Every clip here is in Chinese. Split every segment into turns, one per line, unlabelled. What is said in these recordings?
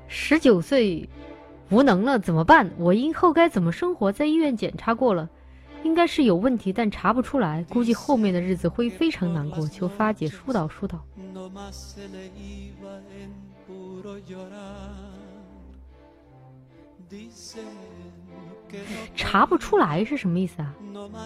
19岁无能了怎么办？我今后该怎么生活？在医院检查过了，应该是有问题，但查不出来，估计后面的日子会非常难过，求发姐疏导疏导。查不出来是什么意思啊？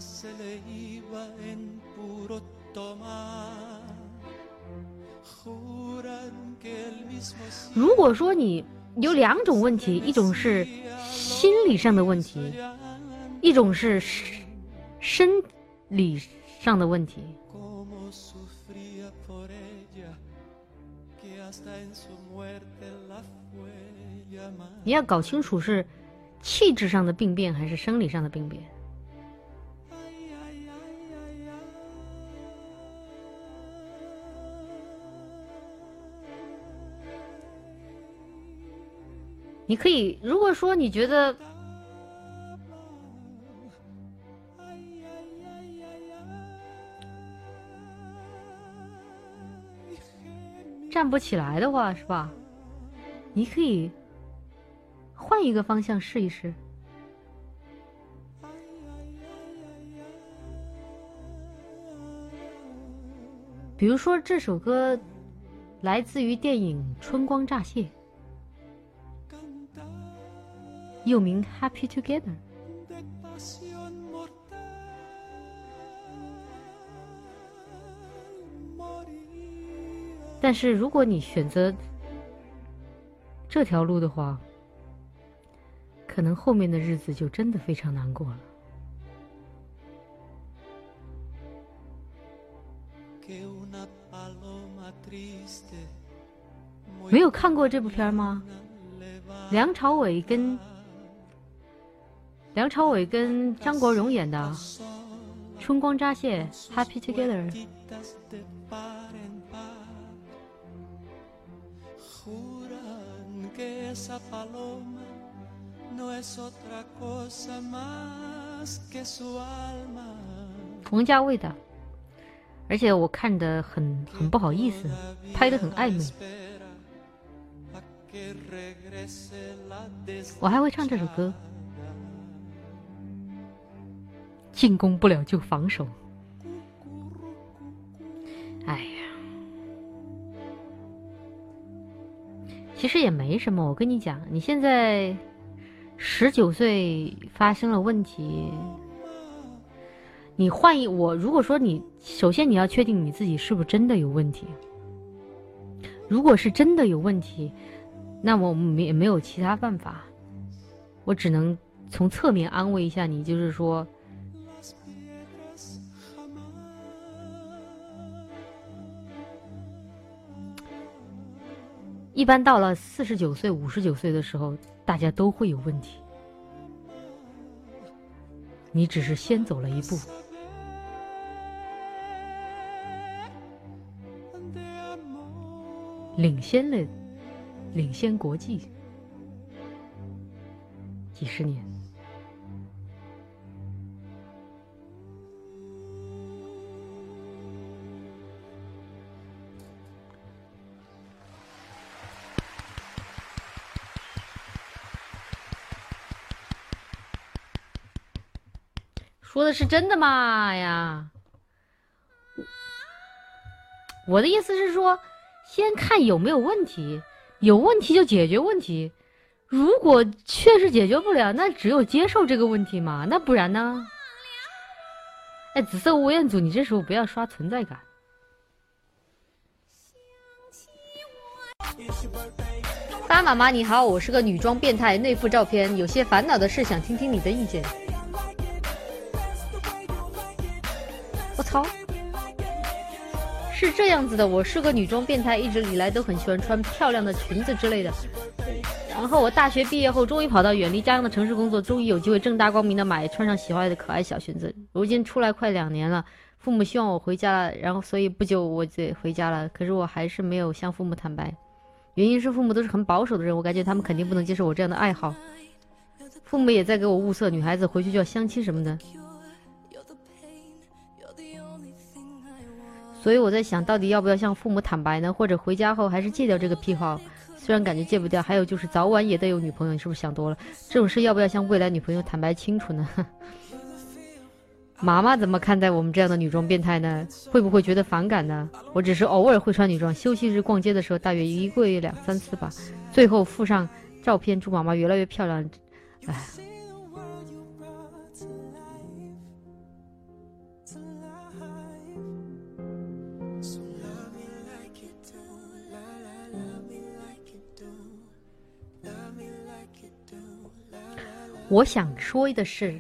如果说你有2种问题，一种是心理上的问题，一种是生理上的问题，你要搞清楚是气质上的病变还是生理上的病变。你可以，如果说你觉得站不起来的话，是吧？你可以换一个方向试一试。比如说这首歌来自于电影《春光乍泄》，又名 Happy Together。 但是如果你选择这条路的话，可能后面的日子就真的非常难过了。没有看过这部片吗？梁朝伟跟张国荣演的《春光乍泄》Happy Together。王家卫的，而且我看得很不好意思，拍得很暧昧。我还会唱这首歌，进攻不了就防守。哎呀，其实也没什么。我跟你讲，你现在19岁发生了问题，你换一我，如果说你首先你要确定你自己是不是真的有问题。如果是真的有问题，那么我们也没有其他办法，我只能从侧面安慰一下你，就是说一般到了49岁、59岁的时候，大家都会有问题，你只是先走了一步。领先国际几十年。说的是真的吗呀？我的意思是说，先看有没有问题，有问题就解决问题。如果确实解决不了，那只有接受这个问题嘛，那不然呢？哎，紫色吴彦祖，你这时候不要刷存在感。巴妈妈你好，我是个女装变态，内附照片，有些烦恼的事想听听你的意见。我操，是这样子的，我是个女装变态，一直以来都很喜欢穿漂亮的裙子之类的。然后我大学毕业后，终于跑到远离家乡的城市工作，终于有机会正大光明的穿上喜欢的可爱小裙子。如今出来快2年了，父母希望我回家了，然后所以不久我就回家了。可是我还是没有向父母坦白，原因是父母都是很保守的人，我感觉他们肯定不能接受我这样的爱好。父母也在给我物色女孩子回去就要相亲什么的。所以我在想，到底要不要向父母坦白呢？或者回家后还是戒掉这个癖好？ 虽然感觉戒不掉，还有就是早晚也得有女朋友，你是不是想多了？这种事要不要向未来女朋友坦白清楚呢？妈妈怎么看待我们这样的女装变态呢？会不会觉得反感呢？我只是偶尔会穿女装，休息日逛街的时候大约1个月2、3次吧。最后附上照片，祝妈妈越来越漂亮。哎。我想说的是，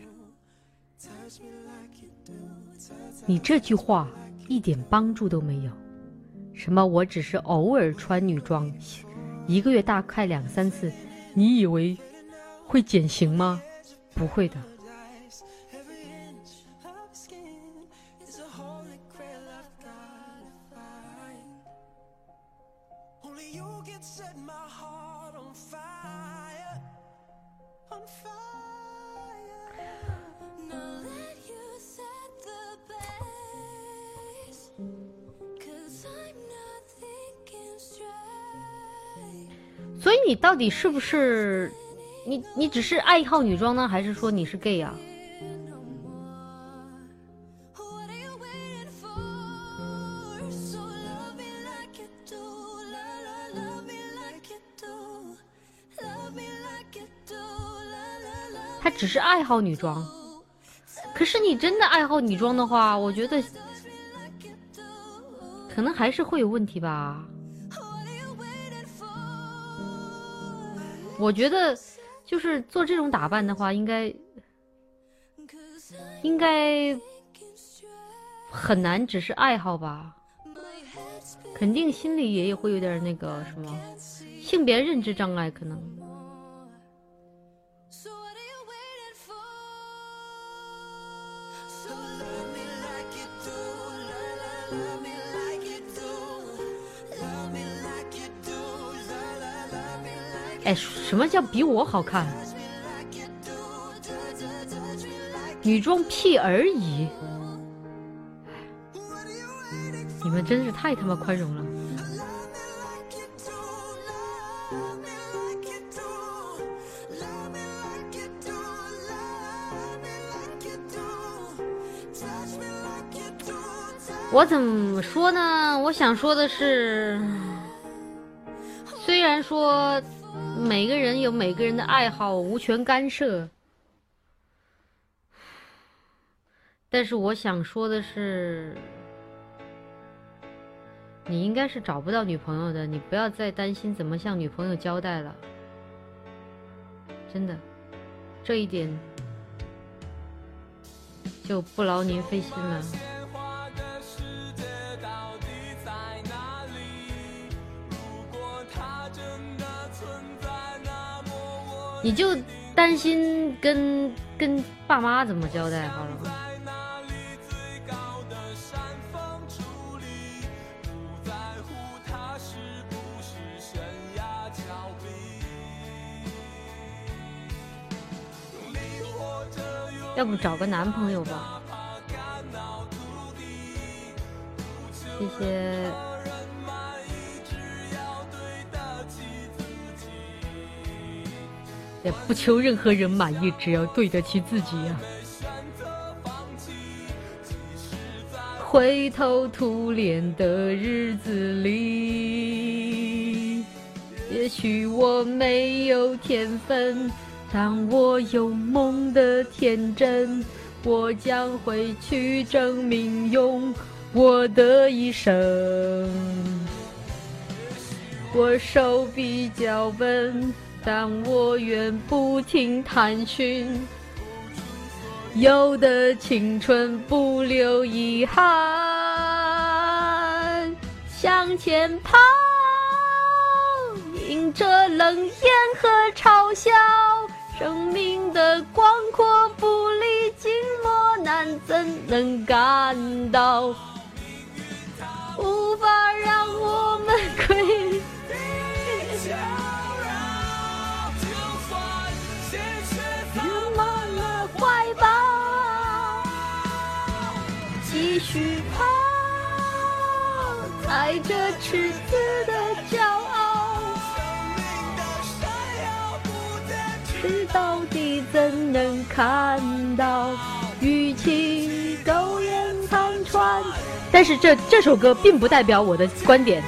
你这句话一点帮助都没有。什么我只是偶尔穿女装，1个月大概2、3次，你以为会减刑吗？不会的。所以你到底是不是你只是爱好女装呢，还是说你是 gay 啊？他只是爱好女装，可是你真的爱好女装的话，我觉得可能还是会有问题吧。我觉得就是做这种打扮的话，应该很难只是爱好吧，肯定心里也会有点那个什么性别认知障碍可能。哎，什么叫比我好看？女装屁而已。你们真是太他妈宽容了。我怎么说呢？我想说的是，虽然说每个人有每个人的爱好，无权干涉，但是我想说的是，你应该是找不到女朋友的，你不要再担心怎么向女朋友交代了，真的，这一点就不劳您费心了。你就担心跟爸妈怎么交代好了。要不找个男朋友吧。谢谢。也不求任何人满意，只要对得起自己呀。灰头土脸的日子里，也许我没有天分，但我有梦的天真，我将会去证明，用我的一生。我手比较笨，但我愿不停探寻，有的青春不留遗憾，向前跑，迎着冷眼和嘲笑，生命的广阔不历经磨难，怎能感到无法让我们归怀抱，继续跑，在这赤子的骄傲， 看到雨起苟延残喘。但是这首歌并不代表我的观点。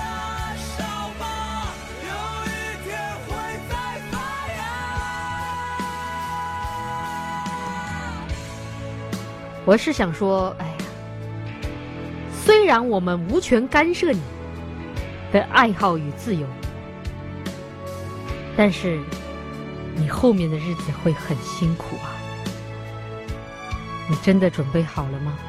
我是想说，哎呀，虽然我们无权干涉你的爱好与自由，但是你后面的日子会很辛苦啊！你真的准备好了吗？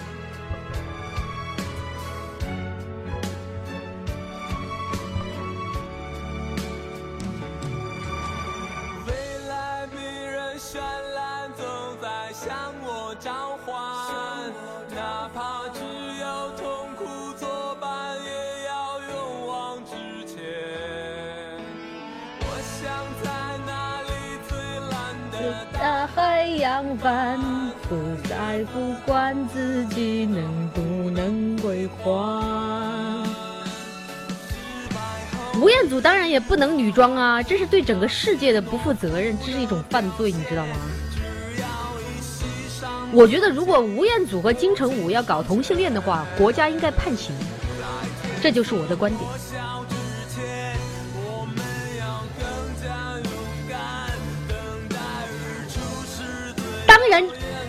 海洋反复在不管自己能不能归还。吴彦祖当然也不能女装啊，这是对整个世界的不负责任，这是一种犯罪，你知道吗？我觉得如果吴彦祖和金城武要搞同性恋的话，国家应该判刑，这就是我的观点。当然，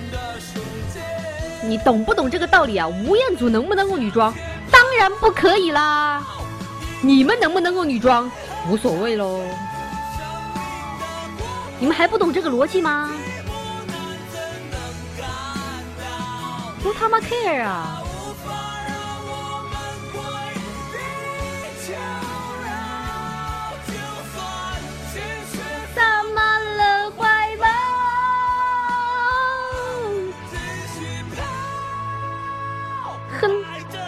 你懂不懂这个道理啊？吴彦祖能不能够女装？当然不可以啦。你们能不能够女装？无所谓喽。你们还不懂这个逻辑吗？不他妈 care 啊！洒满了怀抱。哼。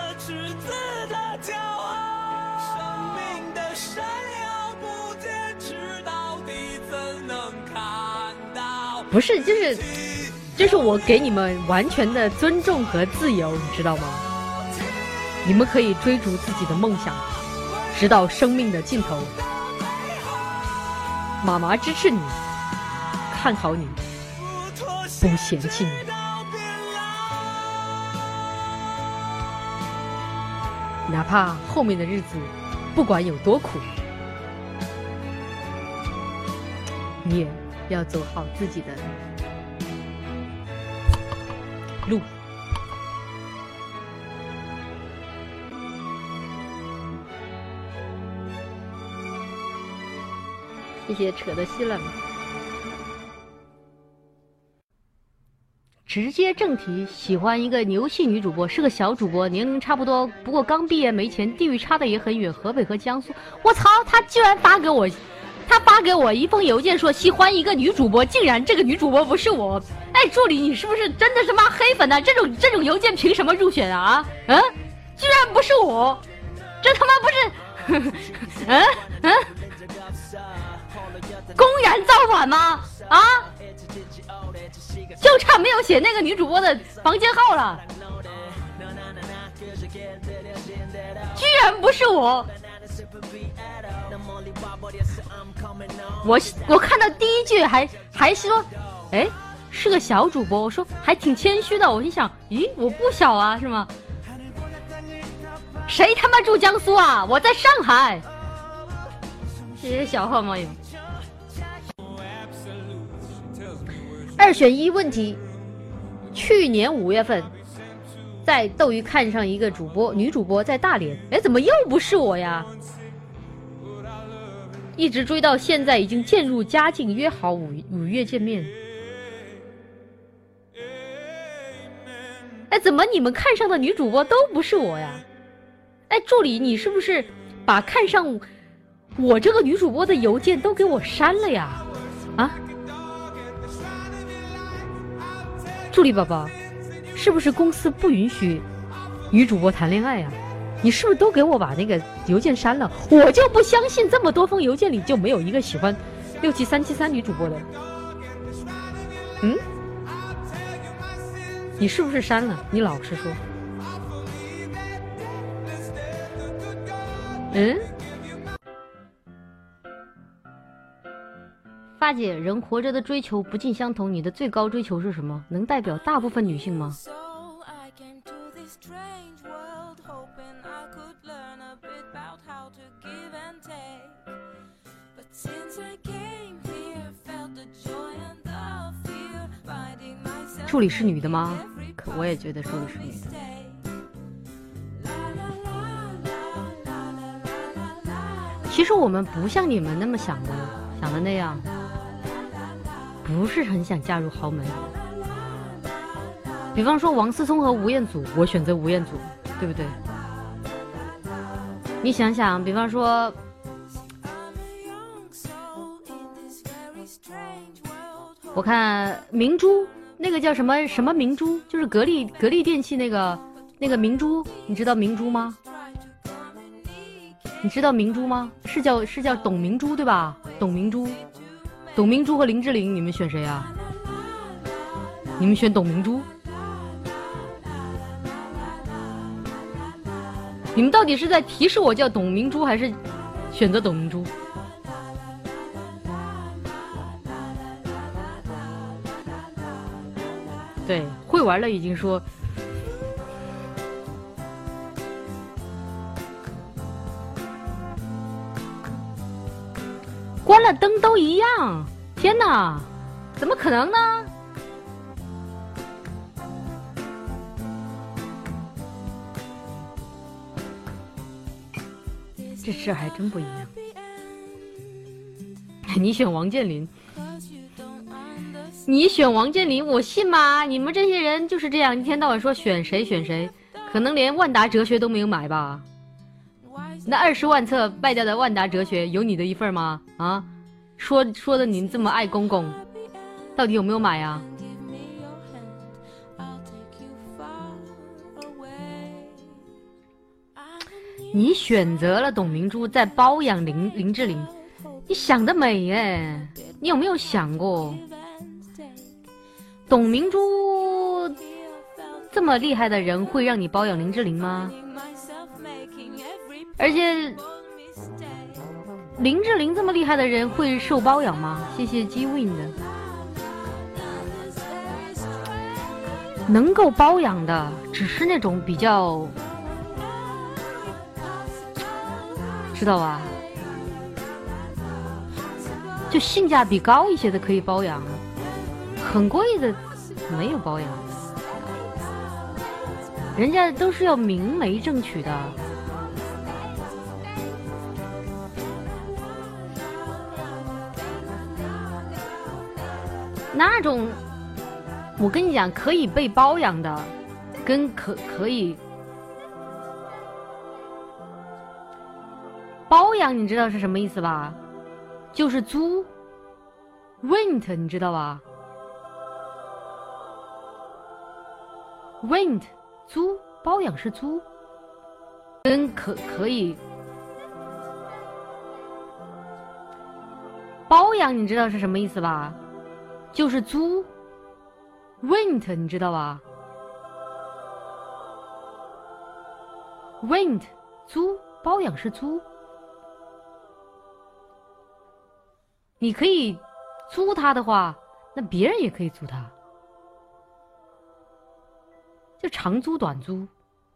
不是，就是我给你们完全的尊重和自由，你知道吗？你们可以追逐自己的梦想，直到生命的尽头。妈妈支持你，看好你，不嫌弃你。哪怕后面的日子不管有多苦，你也要走好自己的路。谢谢扯的稀冷。直接正题，喜欢一个游戏女主播，是个小主播，年龄差不多，不过刚毕业没钱，地域差的也很远，河北和江苏。我操，他居然发给我一封邮件说喜欢一个女主播，竟然这个女主播不是我。哎，助理，你是不是真的是妈黑粉呢？这种邮件凭什么入选啊？嗯，居然不是我，这他妈不是公然造反吗？啊，就差没有写那个女主播的房间号了，居然不是我。我看到第一句还说，哎，是个小主播，我说还挺谦虚的。我心想，咦，我不小啊，是吗？谁他妈住江苏啊？我在上海。这些小号吗？有。2选1问题，去年5月份，在斗鱼看上一个女主播在大连，哎，怎么又不是我呀？一直追到现在，已经渐入佳境，约好五月见面。哎，怎么你们看上的女主播都不是我呀？哎，助理，你是不是把看上我这个女主播的邮件都给我删了呀？啊？助理宝宝，是不是公司不允许女主播谈恋爱呀？你是不是都给我把那个邮件删了？我就不相信这么多封邮件里就没有一个喜欢67373女主播的。嗯？你是不是删了？你老实说。 八姐，人活着的追求不尽相同，你的最高追求是什么？能代表大部分女性吗？助理是女的吗？可我也觉得助理是女的。其实我们不像你们那么想的那样，不是很想嫁入豪门。比方说王思聪和吴彦祖，我选择吴彦祖，对不对？你想想，比方说，我看明珠那个叫什么什么明珠，就是格力电器那个明珠，你知道明珠吗？你知道明珠吗？是叫董明珠对吧？董明珠和林志玲，你们选谁啊？你们选董明珠？你们到底是在提示我叫董明珠，还是选择董明珠？对，会玩了已经说。关了灯都一样，天哪，怎么可能呢？这事还真不一样。你选王健林，我信吗？你们这些人就是这样，一天到晚说选谁，可能连万达哲学都没有买吧？那20万册败掉的万达哲学有你的一份吗？啊，说的你这么爱公公，到底有没有买啊？你选择了董明珠在包养林志玲，你想得美哎！你有没有想过，董明珠这么厉害的人会让你包养林志玲吗？而且林志玲这么厉害的人会受包养吗？谢谢 Gwin 的。能够包养的只是那种比较，知道吧？就性价比高一些的可以包养，很贵的没有包养，人家都是要明媒正娶的。那种，我跟你讲，可以被包养的，跟可以包养，你知道是什么意思吧？就是租 ，rent， 你知道吧 ？rent 租，包养是租，跟可以包养，你知道是什么意思吧？就是租 ，rent， 你知道吧 ？rent 租，包养是租，你可以租他的话，那别人也可以租他，就长租短租，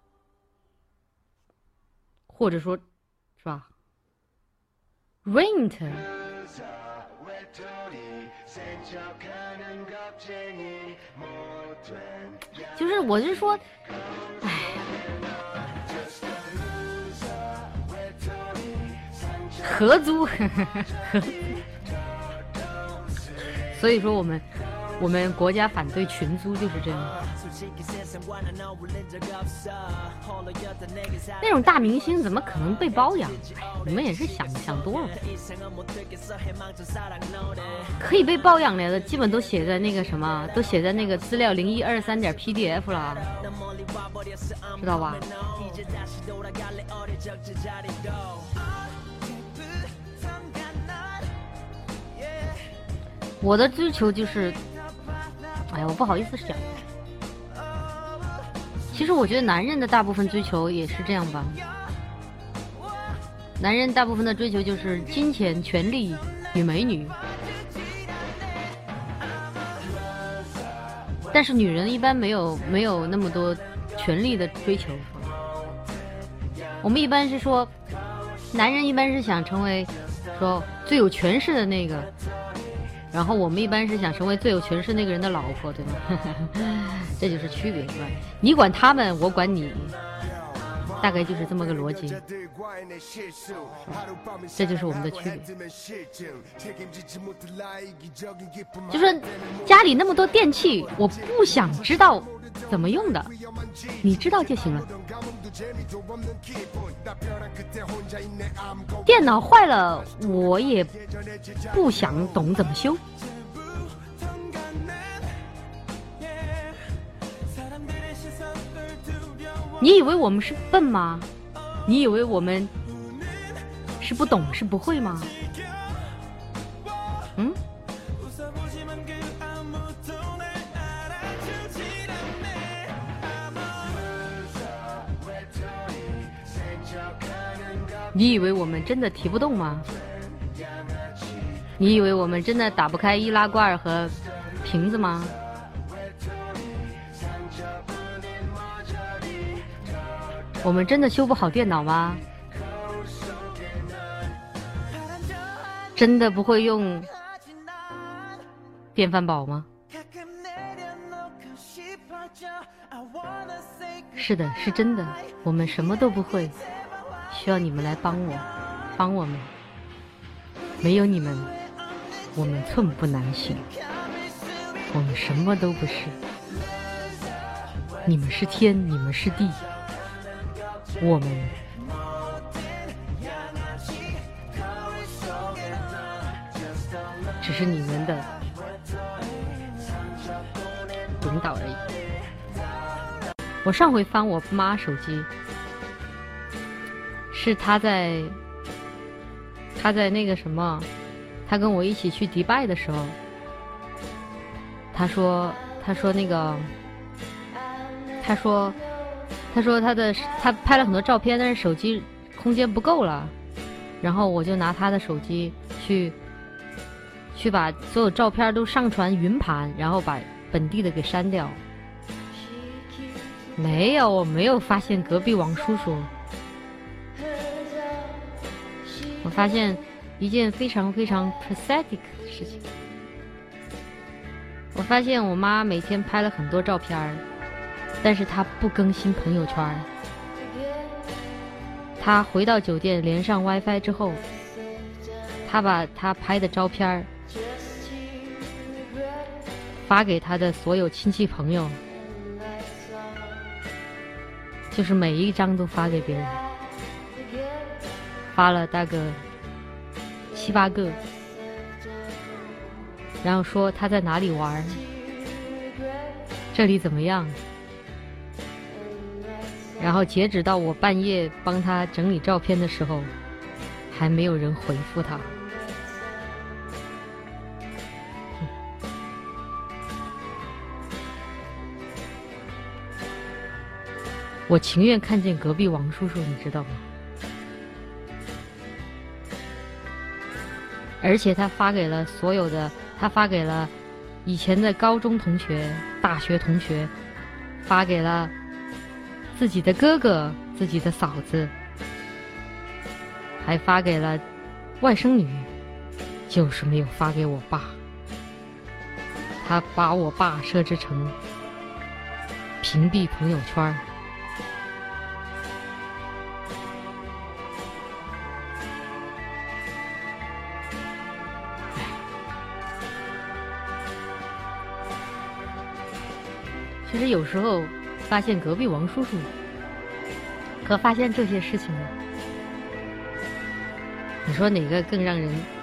或者说，是吧 ？rent。就是我是说，哎，合租，所以说我们国家反对群租就是这样。那种大明星怎么可能被包养？你们也是想多了。可以被包养的基本都写在那个什么，都写在那个资料0123.pdf 了，知道吧？我的追求就是，哎呀，我不好意思讲。其实我觉得男人的大部分追求也是这样吧。男人大部分的追求就是金钱、权力与美女。 但是女人一般没有那么多权力的追求。我们一般是说，男人一般是想成为说最有权势的那个，然后我们一般是想成为最有权势那个人的老婆，对吗？这就是区别，是吧？你管他们，我管你，大概就是这么个逻辑。这就是我们的区别。就是家里那么多电器，我不想知道怎么用的，你知道就行了。电脑坏了，我也不想懂怎么修。你以为我们是笨吗？你以为我们是不懂是不会吗？嗯？你以为我们真的提不动吗？你以为我们真的打不开易拉罐和瓶子吗？我们真的修不好电脑吗？真的不会用电饭煲吗？是的，是真的，我们什么都不会，需要你们来帮我们。没有你们，我们寸步难行，我们什么都不是。你们是天，你们是地，我们只是你们的领导而已。我上回翻我妈手机，是她在那个什么，她跟我一起去迪拜的时候，她说那个，她说她拍了很多照片，但是手机空间不够了，然后我就拿她的手机去把所有照片都上传云盘，然后把本地的给删掉。没有，我没有发现隔壁王叔叔。我发现一件非常非常 pathetic 的事情。我发现我妈每天拍了很多照片，但是她不更新朋友圈。她回到酒店连上 WiFi 之后，她把她拍的照片发给她的所有亲戚朋友，就是每一张都发给别人，发了大概7、8个，然后说他在哪里玩，这里怎么样，然后截止到我半夜帮他整理照片的时候，还没有人回复他。我情愿看见隔壁王叔叔，你知道吗？而且他发给了所有的，他发给了以前的高中同学、大学同学，发给了自己的哥哥、自己的嫂子，还发给了外甥女，就是没有发给我爸。他把我爸设置成屏蔽朋友圈。其实有时候发现隔壁王叔叔和发现这些事情，你说哪个更让人